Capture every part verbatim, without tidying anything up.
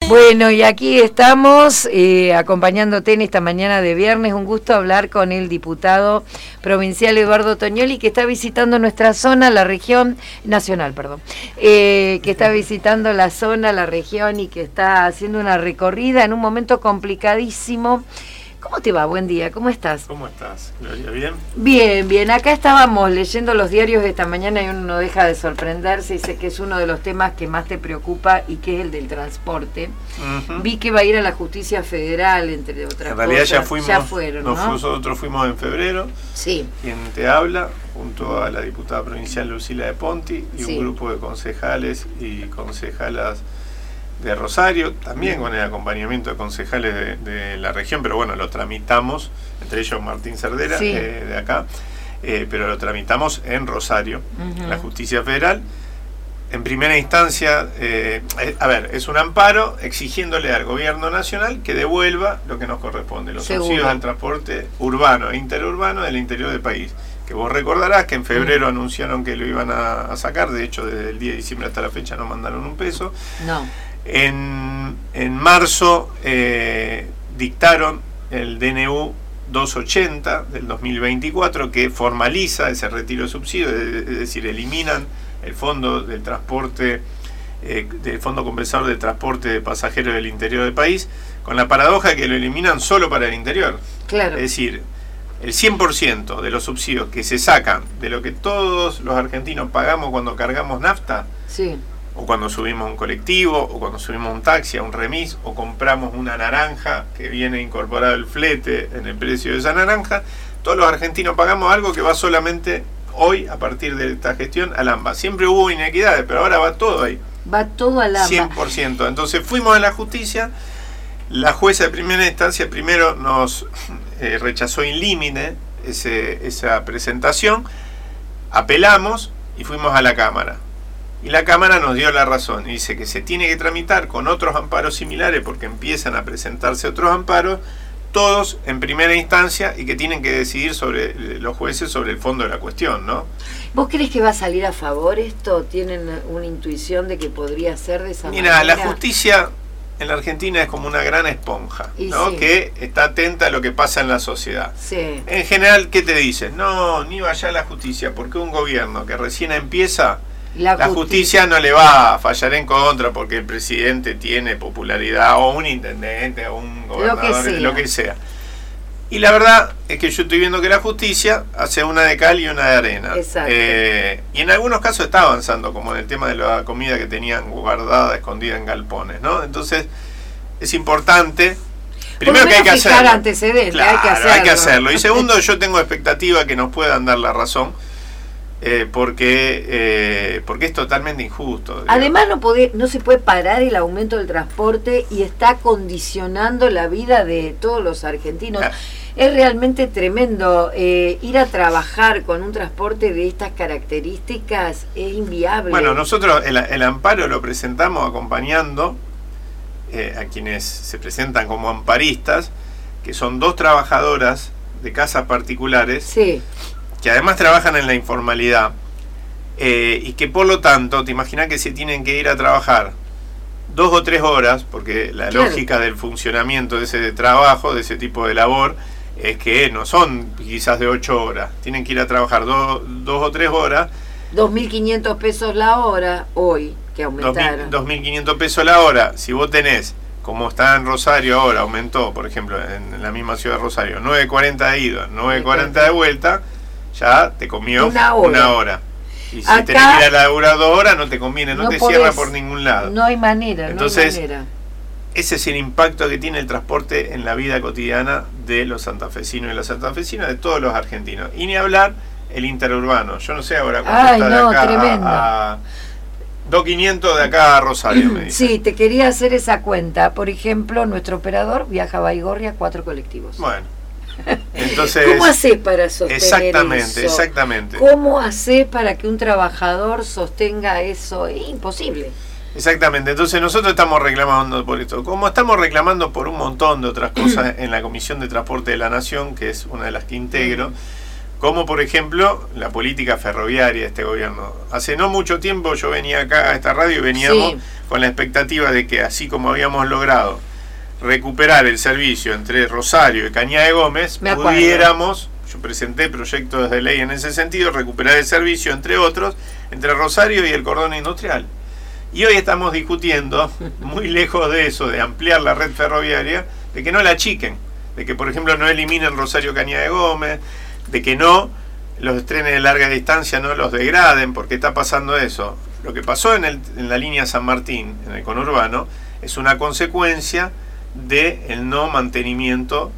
Bueno, y aquí estamos eh, acompañándote en esta mañana de viernes. Un gusto hablar con el diputado provincial Eduardo Toñoli, que está visitando nuestra zona, la región nacional, perdón, eh, que está visitando la zona, la región y que está haciendo una recorrida en un momento complicadísimo. ¿Cómo te va? Buen día, ¿cómo estás? ¿Cómo estás, Gloria? ¿Bien? Bien, bien. Acá estábamos leyendo los diarios de esta mañana y uno no deja de sorprenderse y sé que es uno de los temas que más te preocupa y que es el del transporte. Uh-huh. Vi que va a ir a la Justicia Federal, entre otras cosas. En realidad cosas. ya fuimos, ya fueron, ¿no? Nosotros fuimos en febrero. Sí. Quien te habla, junto a la diputada provincial Lucila de Ponti y sí. un grupo de concejales y concejalas de Rosario, también con el acompañamiento de concejales de, de la región, pero bueno, lo tramitamos, entre ellos Martín Cerdera, sí. eh, de acá, eh, pero lo tramitamos en Rosario, uh-huh. la Justicia Federal. En primera instancia, eh, eh, a ver, es un amparo exigiéndole al gobierno nacional que devuelva lo que nos corresponde, los Seguro. subsidios al transporte urbano e interurbano del interior del país. Que vos recordarás que en febrero uh-huh. anunciaron que lo iban a, a sacar, de hecho desde el diez de diciembre hasta la fecha no mandaron un peso. No. En, en marzo eh, dictaron el D N U doscientos ochenta del dos mil veinticuatro que formaliza ese retiro de subsidios, es decir, eliminan el fondo del transporte, eh, del fondo compensador de transporte de pasajeros del interior del país, con la paradoja que lo eliminan solo para el interior. Claro. Es decir, el cien por ciento de los subsidios que se sacan de lo que todos los argentinos pagamos cuando cargamos nafta, sí. o cuando subimos un colectivo, o cuando subimos un taxi a un remis, o compramos una naranja que viene incorporado el flete en el precio de esa naranja, todos los argentinos pagamos algo que va solamente hoy, a partir de esta gestión, al AMBA. Siempre hubo inequidades, pero ahora va todo ahí. Va todo al AMBA. cien por ciento. Entonces fuimos a la justicia, la jueza de primera instancia primero nos eh, rechazó in limine ese, esa presentación, apelamos y fuimos a la Cámara. Y la Cámara nos dio la razón y dice que se tiene que tramitar con otros amparos similares porque empiezan a presentarse otros amparos, todos en primera instancia, y que tienen que decidir sobre los jueces sobre el fondo de la cuestión, ¿no? ¿Vos crees que va a salir a favor esto? ¿Tienen una intuición de que podría ser de esa Mira, manera? la justicia en la Argentina es como una gran esponja, y ¿no? Sí. Que está atenta a lo que pasa en la sociedad. Sí. En general, ¿qué te dicen? No, ni vaya a la justicia, porque un gobierno que recién empieza... La, la justicia no le va a fallar en contra porque el presidente tiene popularidad, o un intendente, o un gobernador, lo que sea. Lo que sea. Y la verdad es que yo estoy viendo que la justicia hace una de cal y una de arena. Exacto. Eh, y en algunos casos está avanzando, como en el tema de la comida que tenían guardada, escondida en galpones, ¿no? Entonces, es importante... Primero que hay que hacerlo. Antecedentes, claro, hay que hacerlo. hay que hacerlo. Y segundo, yo tengo expectativa que nos puedan dar la razón. Eh, porque eh, porque es totalmente injusto. Digamos. Además no puede, no se puede parar el aumento del transporte y está condicionando la vida de todos los argentinos. Ah. Es realmente tremendo. Eh, ir a trabajar con un transporte de estas características es inviable. Bueno, nosotros el, el amparo lo presentamos acompañando eh, a quienes se presentan como amparistas, que son dos trabajadoras de casas particulares. Sí. Que además trabajan en la informalidad eh, y que por lo tanto, te imaginas que se tienen que ir a trabajar dos o tres horas, porque la claro. lógica del funcionamiento de ese trabajo, de ese tipo de labor, es que no son quizás de ocho horas, tienen que ir a trabajar do, dos o tres horas. dos mil quinientos pesos la hora hoy, que aumentaron. dos mil quinientos pesos la hora, si vos tenés, como está en Rosario ahora, aumentó, por ejemplo, en la misma ciudad de Rosario, nueve cuarenta de ida, nueve cuarenta de vuelta, ya te comió una hora. Una hora. Y si Acá, tenés que ir a laburar dos horas, no te conviene, no, no te podés, cierra por ningún lado. No hay manera, Entonces, no hay manera. Ese es el impacto que tiene el transporte en la vida cotidiana de los santafesinos y las santafesinas, de todos los argentinos. Y ni hablar el interurbano. Yo no sé ahora cuánto Ay, está no, de acá tremendo. a, a dos mil quinientos de acá a Rosario, me dicen. Sí, te quería hacer esa cuenta. Por ejemplo, nuestro operador viaja a Baigorria cuatro colectivos. Bueno. Entonces, ¿cómo haces para sostener exactamente, eso? Exactamente, ¿Cómo haces para que un trabajador sostenga eso? Es imposible. Exactamente, entonces nosotros estamos reclamando por esto, como estamos reclamando por un montón de otras cosas en la Comisión de Transporte de la Nación, que es una de las que integro, como por ejemplo la política ferroviaria de este gobierno. Hace no mucho tiempo yo venía acá a esta radio y veníamos, sí. con la expectativa de que así como habíamos logrado recuperar el servicio entre Rosario y Cañada de Gómez, pudiéramos, yo presenté proyectos de ley en ese sentido, recuperar el servicio, entre otros, entre Rosario y el cordón industrial. Y hoy estamos discutiendo, muy lejos de eso, de ampliar la red ferroviaria, de que no la achiquen, de que por ejemplo no eliminen Rosario Cañada de Gómez, de que no los trenes de larga distancia no los degraden, porque está pasando eso. Lo que pasó en, el, en la línea San Martín, en el conurbano, es una consecuencia del no mantenimiento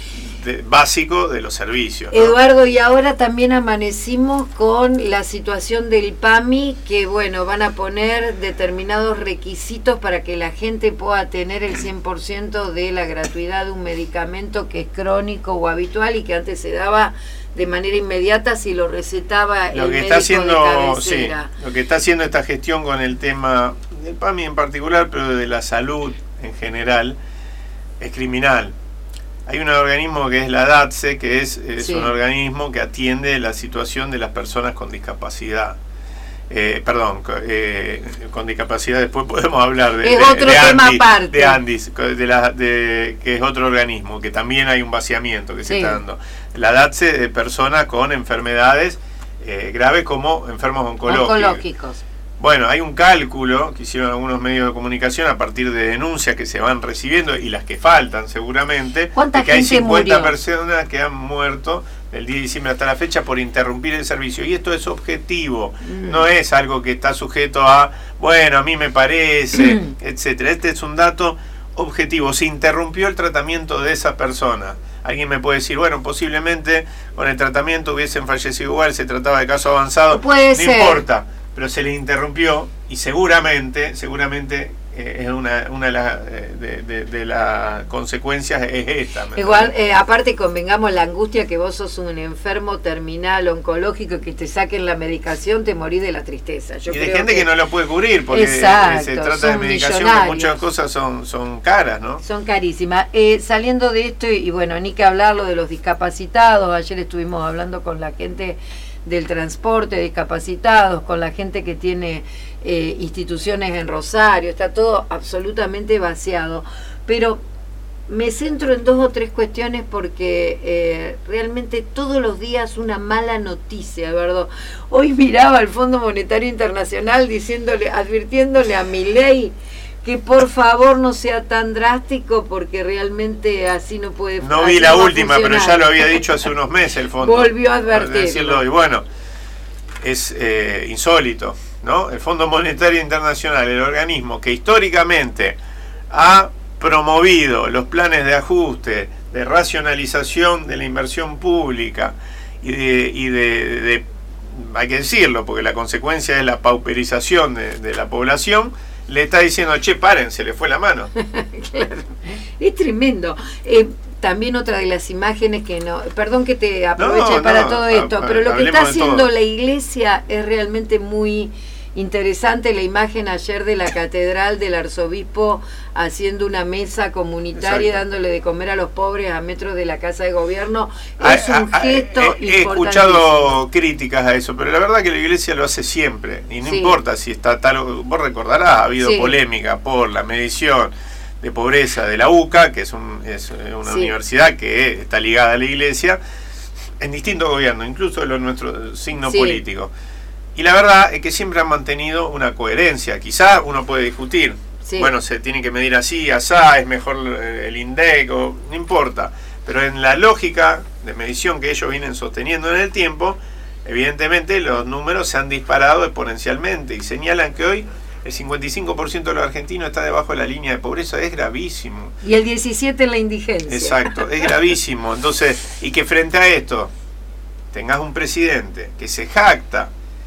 de, básico de los servicios, ¿no? Eduardo, y ahora también amanecimos con la situación del P A M I, que bueno, van a poner determinados requisitos para que la gente pueda tener el cien por ciento de la gratuidad de un medicamento que es crónico o habitual y que antes se daba de manera inmediata si lo recetaba lo el que médico está haciendo, de cabecera. Sí, lo que está haciendo esta gestión con el tema del P A M I en particular, pero de la salud en general, es criminal. Hay un organismo que es la DATSE, que es, es sí. un organismo que atiende la situación de las personas con discapacidad. Eh, perdón, eh, con discapacidad después podemos hablar de, es de, otro de tema Andis, aparte. de Andis, de la, de, que es otro organismo, que también hay un vaciamiento que sí. se está dando. La DATSE de personas con enfermedades eh, graves como enfermos oncológicos. oncológicos. Bueno, hay un cálculo que hicieron algunos medios de comunicación a partir de denuncias que se van recibiendo y las que faltan seguramente, de que hay cincuenta murió? personas que han muerto del diez de diciembre hasta la fecha por interrumpir el servicio. Y esto es objetivo, mm. no es algo que está sujeto a, bueno, a mí me parece, mm. etcétera. Este es un dato objetivo. Se interrumpió el tratamiento de esa persona. Alguien me puede decir, bueno, posiblemente con el tratamiento hubiesen fallecido igual, se trataba de caso avanzado, no, puede ser. importa. Pero se le interrumpió y seguramente, seguramente eh, es una, una de las de, de, de las consecuencias es esta. Igual, eh, aparte convengamos la angustia que vos sos un enfermo terminal oncológico y que te saquen la medicación, te morís de la tristeza. Yo y de creo gente que, que no lo puede cubrir porque exacto, se trata de medicación que muchas cosas son, son caras, ¿no? Son carísimas. Eh, saliendo de esto, y, y bueno, ni que hablarlo de los discapacitados, ayer estuvimos hablando con la gente del transporte de discapacitados, con la gente que tiene eh, instituciones en Rosario, está todo absolutamente vaciado, pero me centro en dos o tres cuestiones porque eh, realmente todos los días una mala noticia, Eduardo. Hoy miraba al Fondo Monetario Internacional diciéndole, advirtiéndole a Milei que por favor no sea tan drástico porque realmente así no puede funcionar. No vi la última, pero ya lo había dicho hace unos meses el fondo. Volvió a advertirlo. Y bueno, es eh, insólito, ¿no? El Fondo Monetario Internacional, el organismo que históricamente ha promovido los planes de ajuste, de racionalización de la inversión pública y de, y de, de, de hay que decirlo, porque la consecuencia es la pauperización de, de la población, le está diciendo, che, paren, se le fue la mano. Claro, es tremendo. Eh, también otra de las imágenes que no, perdón que te aproveche no, para no, todo esto, a, a, pero lo que está haciendo la iglesia es realmente muy interesante. La imagen ayer de la catedral del arzobispo haciendo una mesa comunitaria, exacto, dándole de comer a los pobres a metros de la casa de gobierno, es a, un a, gesto a, he, he escuchado críticas a eso, pero la verdad que la iglesia lo hace siempre y no sí. importa si está tal, vos recordarás, ha habido sí. polémica por la medición de pobreza de la U C A, que es, un, es una sí. universidad que está ligada a la iglesia en distintos gobiernos, incluso en nuestro signo sí. político. Y la verdad es que siempre han mantenido una coherencia. Quizá uno puede discutir, sí. bueno, se tiene que medir así, asá, es mejor el INDEC, o, no importa. Pero en la lógica de medición que ellos vienen sosteniendo en el tiempo, evidentemente los números se han disparado exponencialmente y señalan que hoy el cincuenta y cinco por ciento de los argentinos está debajo de la línea de pobreza. Es gravísimo. Y el diecisiete por ciento en la indigencia. Exacto, es gravísimo. Entonces, y que frente a esto tengas un presidente que se jacta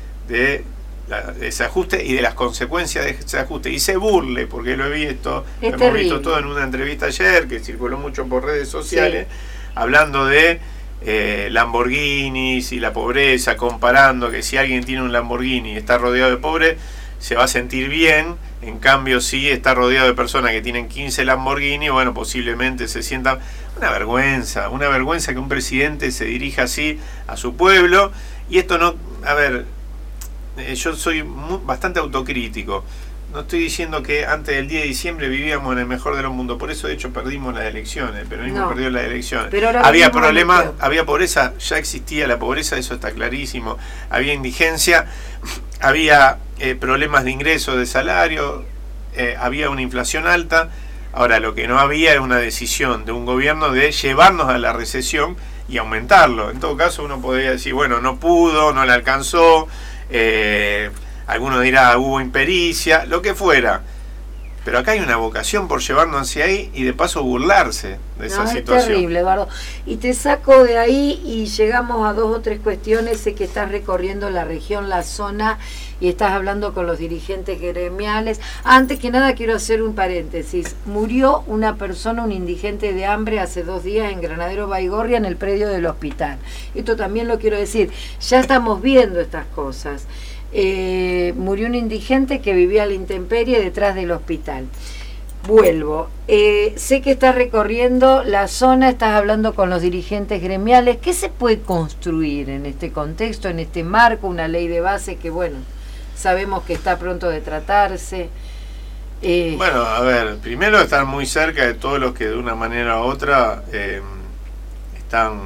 de, la, de ese ajuste y de las consecuencias de ese ajuste y se burle, porque lo he visto, es lo terrible. hemos visto todo en una entrevista ayer que circuló mucho por redes sociales, sí. hablando de eh, Lamborghinis y la pobreza, comparando que si alguien tiene un Lamborghini y está rodeado de pobres se va a sentir bien, en cambio si está rodeado de personas que tienen quince Lamborghini, bueno, posiblemente se sientan. Una vergüenza, una vergüenza que un presidente se dirija así a su pueblo. Y esto no, a ver, yo soy muy, bastante autocrítico. no estoy diciendo que antes del diez de diciembre vivíamos en el mejor de los mundos, por eso de hecho perdimos las elecciones, el peronismo no, perdió las elecciones. Había problemas, había pobreza, ya existía la pobreza, eso está clarísimo, había indigencia, había eh, problemas de ingreso, de salario, eh, había una inflación alta. Ahora, lo que no había era una decisión de un gobierno de llevarnos a la recesión y aumentarlo. En todo caso, uno podría decir, bueno, no pudo, no le alcanzó, eh, alguno dirá, hubo impericia, lo que fuera. Pero acá hay una vocación por llevarnos hacia ahí y de paso burlarse de esa no, situación. Es terrible, Eduardo. Y te saco de ahí y llegamos a dos o tres cuestiones. Sé que estás recorriendo la región, la zona, y estás hablando con los dirigentes gremiales. Antes que nada quiero hacer un paréntesis. Murió una persona, un indigente de hambre, hace dos días en Granadero Baigorria, en el predio del hospital. Esto también lo quiero decir. Ya estamos viendo estas cosas. Eh, murió un indigente que vivía a la intemperie detrás del hospital. Vuelvo. Eh, sé que estás recorriendo la zona, estás hablando con los dirigentes gremiales. ¿Qué se puede construir en este contexto, en este marco? Una ley de base que, bueno, sabemos que está pronto de tratarse. Eh, bueno, a ver, primero estar muy cerca de todos los que de una manera u otra eh, están,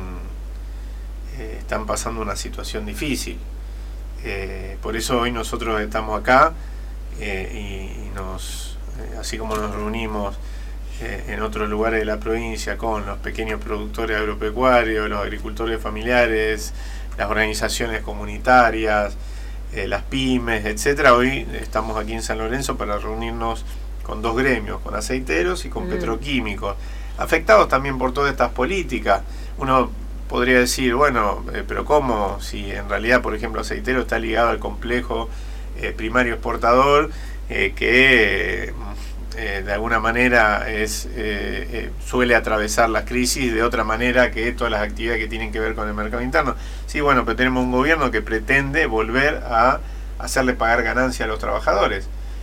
eh, están pasando una situación difícil. Eh, por eso hoy nosotros estamos acá eh, y, y nos, eh, así como nos reunimos eh, en otros lugares de la provincia con los pequeños productores agropecuarios, los agricultores familiares, las organizaciones comunitarias, eh, las pymes, etcétera. Hoy estamos aquí en San Lorenzo para reunirnos con dos gremios, con aceiteros y con mm. petroquímicos, afectados también por todas estas políticas. Uno podría decir, bueno, eh, pero ¿cómo? Si en realidad, por ejemplo, aceitero está ligado al complejo eh, primario exportador, eh, que eh, de alguna manera es eh, eh, suele atravesar las crisis de otra manera que todas las actividades que tienen que ver con el mercado interno. Sí, bueno, pero tenemos un gobierno que pretende volver a hacerle pagar ganancia a los trabajadores.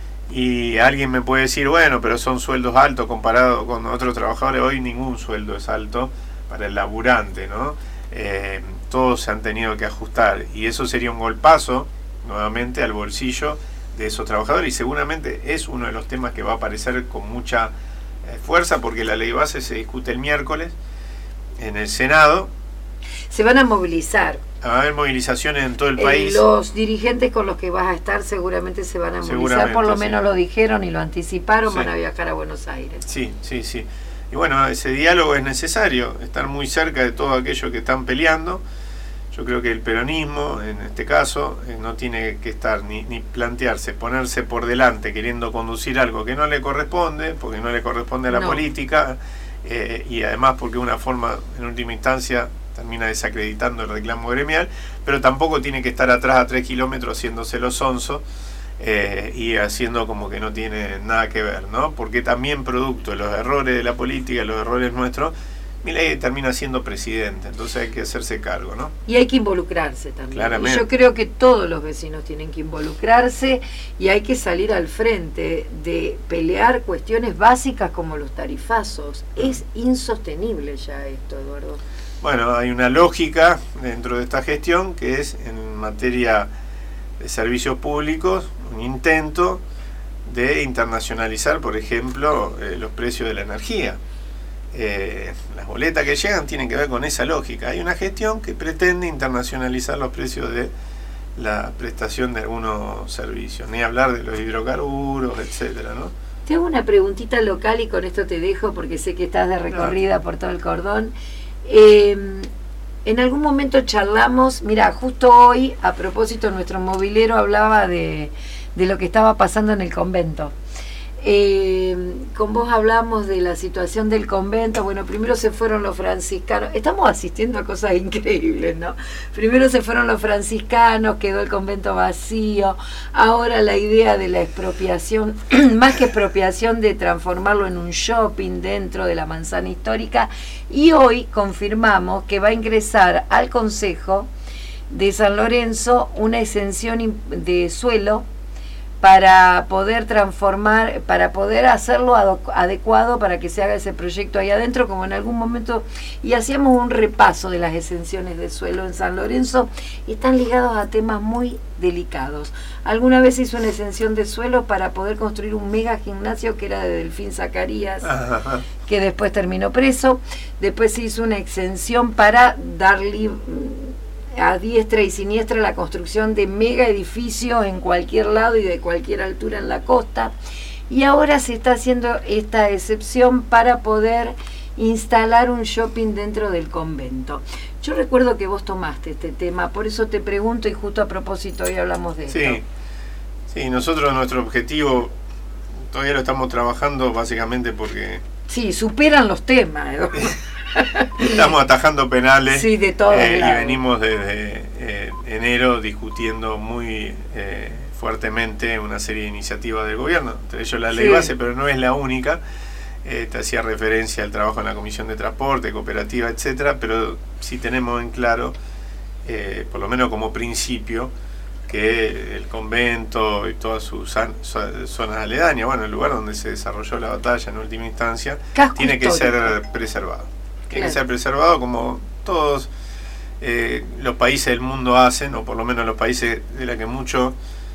Y alguien me puede decir, bueno, pero son sueldos altos comparado con otros trabajadores. Hoy ningún sueldo es alto para el laburante, ¿no? Eh, todos se han tenido que ajustar y eso sería un golpazo nuevamente al bolsillo de esos trabajadores y seguramente es uno de los temas que va a aparecer con mucha eh, fuerza porque la ley base se discute el miércoles en el Senado. Se van a movilizar. Va a haber movilizaciones en todo el país. Eh, los dirigentes con los que vas a estar seguramente se van a movilizar, por lo menos sí. Lo dijeron y lo anticiparon, sí. Van a viajar a Buenos Aires. Sí, sí, sí. Y bueno, ese diálogo es necesario, estar muy cerca de todo aquello que están peleando. Yo creo que el peronismo, en este caso, eh, no tiene que estar ni, ni plantearse, ponerse por delante queriendo conducir algo que no le corresponde, porque no le corresponde a la no. política, eh, y además porque una forma, en última instancia, termina desacreditando el reclamo gremial, pero tampoco tiene que estar atrás a tres kilómetros haciéndose los sonsos, Eh, y haciendo como que no tiene nada que ver, ¿no? Porque también producto de los errores de la política, los errores nuestros, Milei termina siendo presidente, entonces hay que hacerse cargo, ¿no? Y hay que involucrarse también. Claramente. Y yo creo que todos los vecinos tienen que involucrarse y hay que salir al frente de pelear cuestiones básicas como los tarifazos. Es insostenible ya esto, Eduardo. Bueno, hay una lógica dentro de esta gestión que es en materia de servicios públicos, un intento de internacionalizar, por ejemplo, eh, los precios de la energía. Eh, las boletas que llegan tienen que ver con esa lógica. Hay una gestión que pretende internacionalizar los precios de la prestación de algunos servicios, ni hablar de los hidrocarburos, etcétera, ¿no? Te hago una preguntita local y con esto te dejo porque sé que estás de recorrida no. por todo el cordón. Eh, En algún momento charlamos, mira, justo hoy, a propósito, nuestro movilero hablaba de, de lo que estaba pasando en el convento. Eh, con vos hablamos de la situación del convento. Bueno, primero se fueron los franciscanos. Estamos asistiendo a cosas increíbles, ¿no? Primero se fueron los franciscanos, quedó el convento vacío. Ahora la idea de la expropiación, más que expropiación, de transformarlo en un shopping dentro de la manzana histórica. Y hoy confirmamos que va a ingresar al Consejo de San Lorenzo una exención de suelo para poder transformar, para poder hacerlo adecuado para que se haga ese proyecto ahí adentro, como en algún momento, y hacíamos un repaso de las exenciones de suelo en San Lorenzo, y están ligados a temas muy delicados. Alguna vez hizo una exención de suelo para poder construir un mega gimnasio que era de Delfín Zacarías, ajá, que después terminó preso. Después se hizo una exención para darle a diestra y siniestra la construcción de mega edificios en cualquier lado y de cualquier altura en la costa, y ahora se está haciendo esta excepción para poder instalar un shopping dentro del convento. Yo recuerdo que vos tomaste este tema, por eso te pregunto, y justo a propósito hoy hablamos de sí, esto. Sí, nosotros nuestro objetivo todavía lo estamos trabajando básicamente porque... Sí, superan los temas. Estamos atajando penales, sí, de todos eh, lados. Y venimos desde eh, enero discutiendo muy eh, fuertemente una serie de iniciativas del gobierno, entre ellos la ley sí. base, pero no es la única. Eh, te hacía referencia al trabajo en la Comisión de Transporte, Cooperativa, etcétera, pero sí tenemos en claro, eh, por lo menos como principio, que el convento y todas sus zonas aledañas, bueno, el lugar donde se desarrolló la batalla en última instancia, Casco tiene que histórico. ser preservado. Tiene Claro. que ser preservado como todos eh, los países del mundo hacen, o por lo menos los países de la que mucho,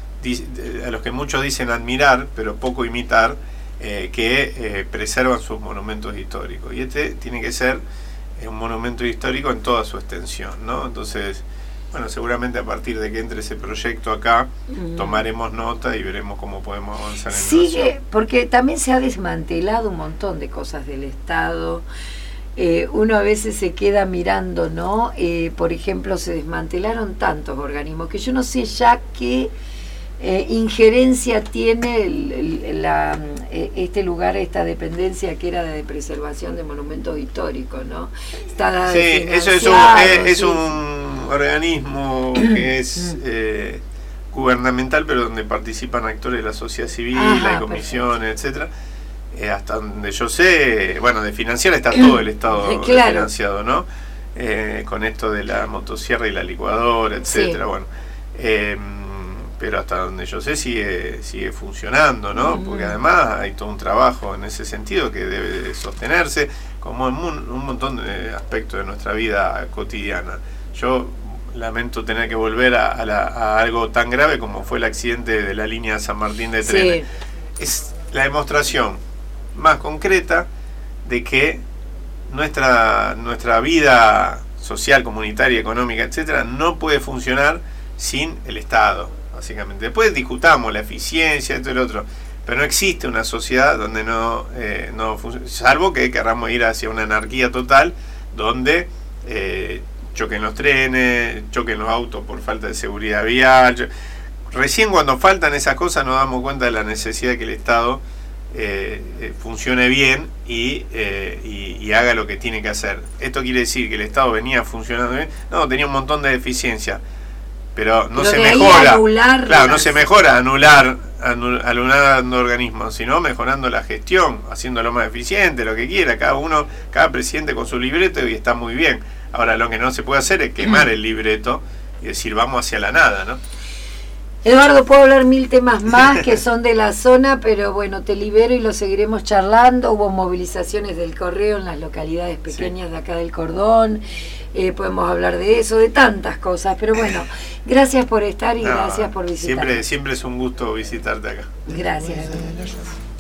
a los que muchos dicen admirar, pero poco imitar, eh, que eh, preservan sus monumentos históricos. Y este tiene que ser eh, un monumento histórico en toda su extensión, ¿no? Entonces, bueno, seguramente a partir de que entre ese proyecto acá, mm. tomaremos nota y veremos cómo podemos avanzar en Sigue, porque también se ha desmantelado un montón de cosas del Estado. Eh, uno a veces se queda mirando, ¿no? Eh, por ejemplo, se desmantelaron tantos organismos que yo no sé ya qué eh, injerencia tiene el, el, la, eh, este lugar, esta dependencia que era de preservación de monumentos históricos, ¿no? Está sí, eso es un, es, es sí. un organismo que es eh, gubernamental, pero donde participan actores de la sociedad civil, Ajá, hay comisiones, perfecto. etcétera. Eh, hasta donde yo sé, bueno, de financiar está todo el Estado claro. financiado, ¿no? Eh, con esto de la motosierra y la licuadora, etcétera, sí. bueno. Eh, pero hasta donde yo sé sigue sigue funcionando, ¿no? Uh-huh. Porque además hay todo un trabajo en ese sentido que debe de sostenerse, como en un, un montón de aspectos de nuestra vida cotidiana. Yo lamento tener que volver a, a, la, a algo tan grave como fue el accidente de la línea San Martín de Trenes. Sí. Es la demostración más concreta de que nuestra nuestra vida social, comunitaria, económica, etcétera, no puede funcionar sin el Estado, básicamente. Después discutamos la eficiencia, esto y lo otro, pero no existe una sociedad donde no, eh, no funcione, salvo que querramos ir hacia una anarquía total, donde eh, choquen los trenes, choquen los autos por falta de seguridad vial. Recién cuando faltan esas cosas nos damos cuenta de la necesidad de que el Estado Eh, eh, funcione bien y, eh, y, y haga lo que tiene que hacer. Esto quiere decir que el Estado venía funcionando bien, no, tenía un montón de deficiencias, pero no pero se mejora claro, las... no se mejora anular anul, anulando organismos, sino mejorando la gestión, haciéndolo más eficiente, lo que quiera, cada uno, cada presidente con su libreto, y está muy bien. Ahora lo que no se puede hacer es quemar el libreto y decir vamos hacia la nada, ¿no? Eduardo, puedo hablar mil temas más que son de la zona, pero bueno, te libero y lo seguiremos charlando. Hubo movilizaciones del correo en las localidades pequeñas sí. de acá del Cordón, eh, podemos hablar de eso, de tantas cosas, pero bueno, gracias por estar y no, gracias por visitarnos. Siempre, siempre es un gusto visitarte acá. Gracias.